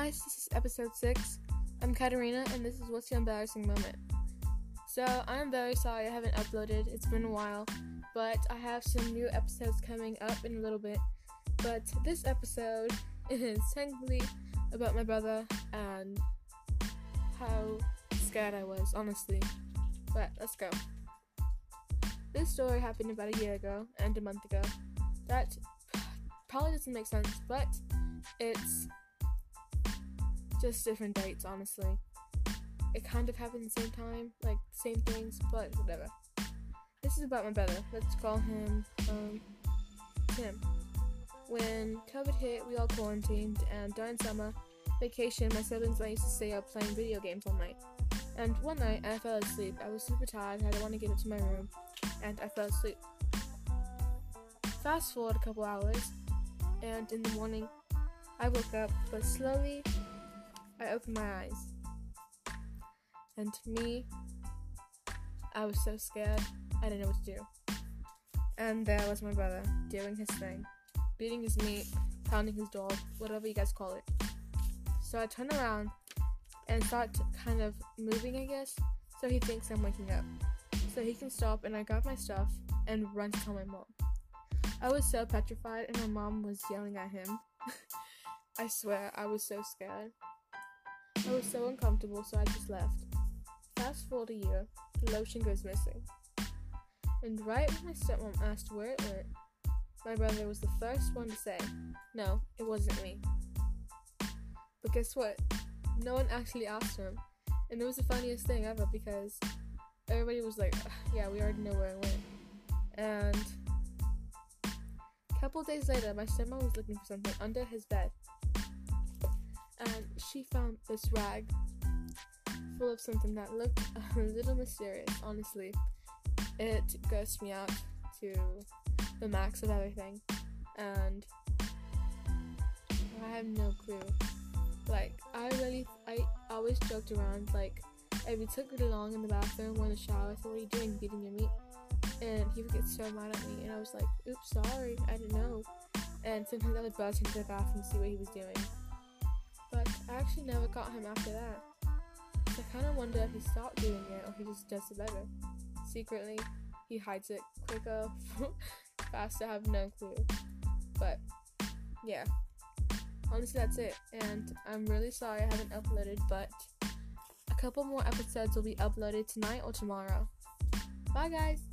guys, this is episode 6. I'm Katarina, and this is What's Your Embarrassing Moment. So, I'm very sorry I haven't uploaded, it's been a while, but I have some new episodes coming up in a little bit. But this episode is technically about my brother and how scared I was, honestly. But, let's go. This story happened about a year ago and a month ago. That probably doesn't make sense, but it's just different dates, honestly. It kind of happened at the same time, like same things, but whatever. This is about my brother. Let's call him Tim. When COVID hit, we all quarantined, and during summer vacation, my siblings and I used to stay up playing video games all night. And one night, I fell asleep. I was super tired, I didn't want to get up to my room, and I fell asleep. Fast forward a couple hours, and in the morning, I woke up, but slowly, I opened my eyes. And to me, I was so scared, I didn't know what to do. And there was my brother, doing his thing, beating his meat, pounding his dog, whatever you guys call it. So I turn around and start kind of moving, I guess, so he thinks I'm waking up. So he can stop, and I grab my stuff and run to tell my mom. I was so petrified, and my mom was yelling at him. I swear, I was so scared. I was so uncomfortable, so I just left. Fast forward a year, the lotion goes missing. And right when my stepmom asked where it went, my brother was the first one to say, no, it wasn't me. But guess what? No one actually asked him. And it was the funniest thing ever because everybody was like, yeah, we already know where it went. And a couple days later, my stepmom was looking for something under his bed. And she found this rag full of something that looked a little mysterious, honestly. It grossed me out to the max of everything. And I have no clue. Like, I always joked around, like, if he took really long in the bathroom or in the shower, I said, what are you doing, beating your meat? And he would get so mad at me, and I was like, oops, sorry, I didn't know. And sometimes I would buzz into the bathroom to see what he was doing. But I actually never caught him after that. So I kind of wonder if he stopped doing it or he just does it better. Secretly, he hides it quicker, faster, I have no clue. But, yeah. Honestly, that's it. And I'm really sorry I haven't uploaded, but a couple more episodes will be uploaded tonight or tomorrow. Bye, guys!